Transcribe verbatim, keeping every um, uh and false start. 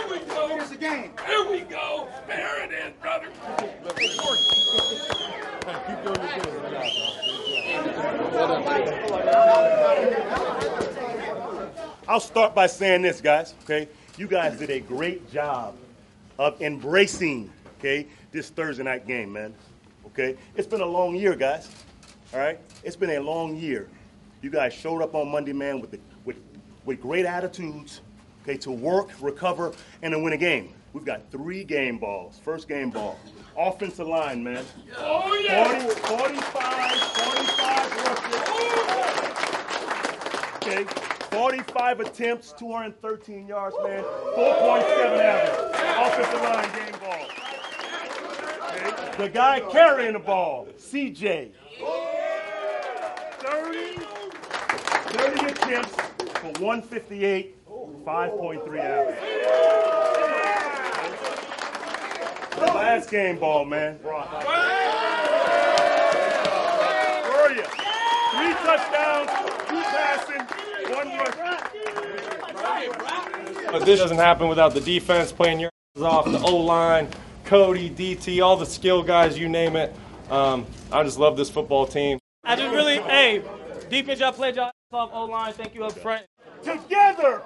Here we go. Here's the game. Here we go. There it is, brother. Keep doing your thing. I'll start by saying this, guys, okay? You guys did a great job of embracing, okay, this Thursday night game, man, okay? It's been a long year, guys, all right? It's been a long year. You guys showed up on Monday, man, with, the, with, with great attitudes, okay, to work, recover, and to win a game. We've got three game balls. First game ball. Offensive line, man. Oh, yeah. forty, forty-five, forty-five rushes. Okay, forty-five attempts, two hundred thirteen yards, man. four point seven average. Offensive line game ball. Okay. The guy carrying the ball, C J. thirty, thirty attempts for one fifty-eight, five point three average. The last game ball, man. Where are you? Three touchdowns, two passing, one rush. But this doesn't happen without the defense playing your ass off, the O-line, Cody, D T, all the skill guys, you name it. Um, I just love this football team. I just really, hey, defense, y'all played y'all ass off, O-line, thank you up front. Together,